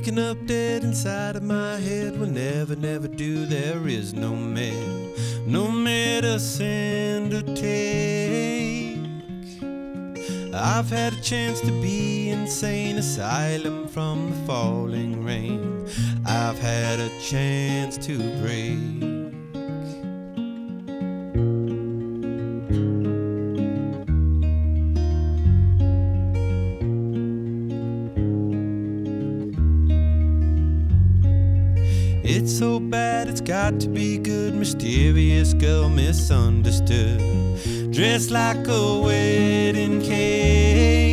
waking up dead inside of my head will never, never do. There is no medicine to take. I've had a chance to be insane asylum from the falling rain. I've had a chance to break. It's so bad, it's got to be good. Mysterious girl misunderstood, dressed like a wedding cake.